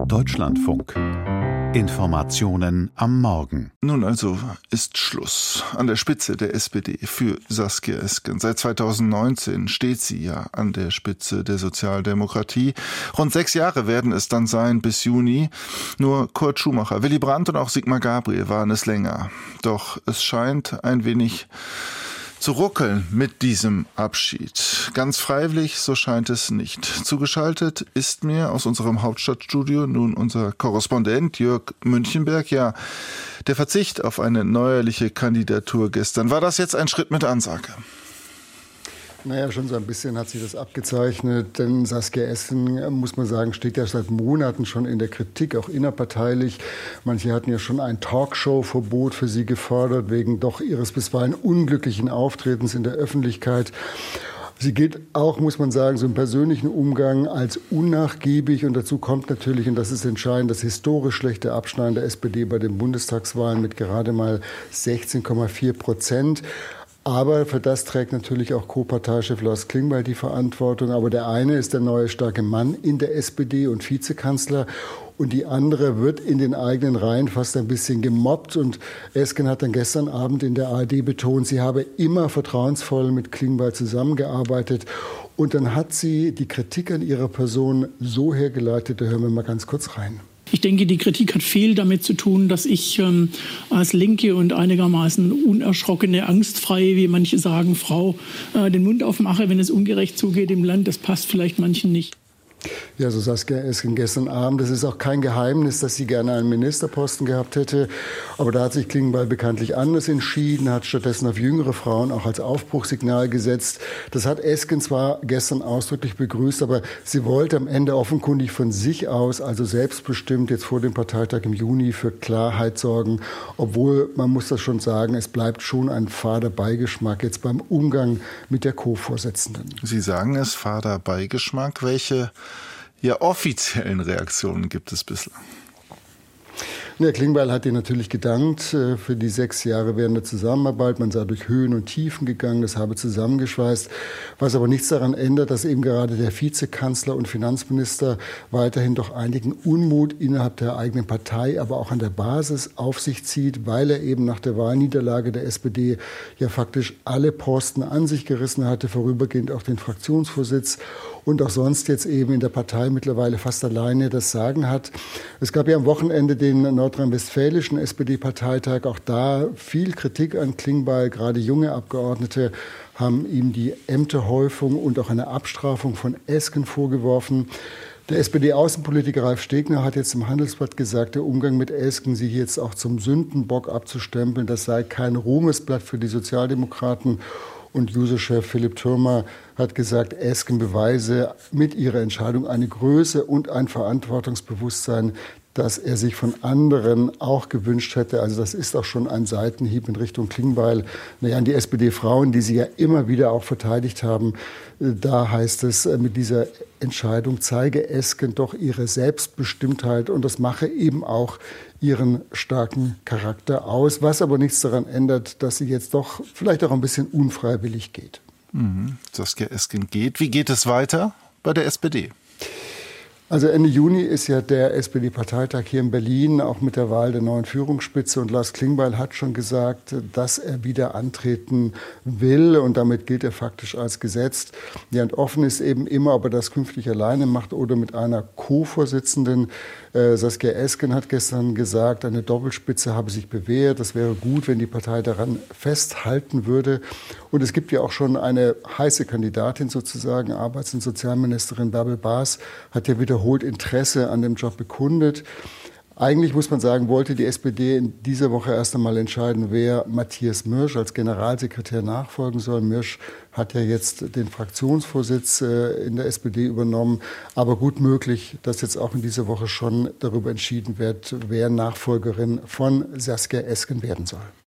Deutschlandfunk. Informationen am Morgen. Nun also ist Schluss an der Spitze der SPD für Saskia Esken. Seit 2019 steht sie ja an der Spitze der Sozialdemokratie. Rund 6 Jahre werden es dann sein bis Juni. Nur Kurt Schumacher, Willy Brandt und auch Sigmar Gabriel waren es länger. Doch es scheint ein wenig zu ruckeln mit diesem Abschied. Ganz freiwillig, so scheint es nicht. Zugeschaltet ist mir aus unserem Hauptstadtstudio nun unser Korrespondent Jörg Münchenberg. Ja, der Verzicht auf eine neuerliche Kandidatur gestern, war das jetzt ein Schritt mit Ansage? Naja, schon so ein bisschen hat sich das abgezeichnet, denn Saskia Esken, muss man sagen, steht ja seit Monaten schon in der Kritik, auch innerparteilich. Manche hatten ja schon ein Talkshow-Verbot für sie gefordert, wegen doch ihres bisweilen unglücklichen Auftretens in der Öffentlichkeit. Sie gilt auch, muss man sagen, so im persönlichen Umgang als unnachgiebig. Und dazu kommt natürlich, und das ist entscheidend, das historisch schlechte Abschneiden der SPD bei den Bundestagswahlen mit gerade mal 16,4%. Aber für das trägt natürlich auch Co-Parteichef Lars Klingbeil die Verantwortung. Aber der eine ist der neue starke Mann in der SPD und Vizekanzler. Und die andere wird in den eigenen Reihen fast ein bisschen gemobbt. Und Esken hat dann gestern Abend in der ARD betont, sie habe immer vertrauensvoll mit Klingbeil zusammengearbeitet. Und dann hat sie die Kritik an ihrer Person so hergeleitet, da hören wir mal ganz kurz rein. Ich denke, die Kritik hat viel damit zu tun, dass ich als linke und einigermaßen unerschrockene, angstfreie, wie manche sagen, Frau den Mund aufmache, wenn es ungerecht zugeht im Land. Das passt vielleicht manchen nicht. Ja, so Saskia Esken gestern Abend. Es ist auch kein Geheimnis, dass sie gerne einen Ministerposten gehabt hätte. Aber da hat sich Klingbeil bekanntlich anders entschieden, hat stattdessen auf jüngere Frauen auch als Aufbruchssignal gesetzt. Das hat Esken zwar gestern ausdrücklich begrüßt, aber sie wollte am Ende offenkundig von sich aus, also selbstbestimmt, jetzt vor dem Parteitag im Juni für Klarheit sorgen. Obwohl, man muss das schon sagen, es bleibt schon ein fader Beigeschmack jetzt beim Umgang mit der Co-Vorsitzenden. Sie sagen es, fader Beigeschmack. Welche offiziellen Reaktionen gibt es bislang? Ja, Klingbeil hat ihr natürlich gedankt für die 6 Jahre während der Zusammenarbeit. Man sei durch Höhen und Tiefen gegangen, das habe zusammengeschweißt. Was aber nichts daran ändert, dass eben gerade der Vizekanzler und Finanzminister weiterhin doch einigen Unmut innerhalb der eigenen Partei, aber auch an der Basis auf sich zieht, weil er eben nach der Wahlniederlage der SPD ja faktisch alle Posten an sich gerissen hatte, vorübergehend auch den Fraktionsvorsitz und auch sonst jetzt eben in der Partei mittlerweile fast alleine das Sagen hat. Es gab ja am Wochenende den nordrhein-westfälischen SPD-Parteitag. Auch da viel Kritik an Klingbeil. Gerade junge Abgeordnete haben ihm die Ämterhäufung und auch eine Abstrafung von Esken vorgeworfen. Der SPD-Außenpolitiker Ralf Stegner hat jetzt im Handelsblatt gesagt, der Umgang mit Esken, sie jetzt auch zum Sündenbock abzustempeln, das sei kein Ruhmesblatt für die Sozialdemokraten. Und Juso-Chef Philipp Thürmer hat gesagt, Esken beweise mit ihrer Entscheidung eine Größe und ein Verantwortungsbewusstsein, das er sich von anderen auch gewünscht hätte. Also das ist auch schon ein Seitenhieb in Richtung Klingbeil. Naja, an die SPD-Frauen, die sie ja immer wieder auch verteidigt haben, da heißt es, mit dieser Entscheidung zeige Esken doch ihre Selbstbestimmtheit und das mache eben auch ihren starken Charakter aus, was aber nichts daran ändert, dass sie jetzt doch vielleicht auch ein bisschen unfreiwillig geht. Saskia Esken geht. Wie geht es weiter bei der SPD? Also Ende Juni ist ja der SPD-Parteitag hier in Berlin, auch mit der Wahl der neuen Führungsspitze. Und Lars Klingbeil hat schon gesagt, dass er wieder antreten will. Und damit gilt er faktisch als gesetzt. Ja, und offen ist eben immer, ob er das künftig alleine macht oder mit einer Co-Vorsitzenden. Saskia Esken hat gestern gesagt, eine Doppelspitze habe sich bewährt. Das wäre gut, wenn die Partei daran festhalten würde. Und es gibt ja auch schon eine heiße Kandidatin sozusagen. Arbeits- und Sozialministerin Bärbel Baas hat ja wiederholt Interesse an dem Job bekundet. Eigentlich muss man sagen, wollte die SPD in dieser Woche erst einmal entscheiden, wer Matthias Mürsch als Generalsekretär nachfolgen soll. Mürsch hat ja jetzt den Fraktionsvorsitz in der SPD übernommen. Aber gut möglich, dass jetzt auch in dieser Woche schon darüber entschieden wird, wer Nachfolgerin von Saskia Esken werden soll.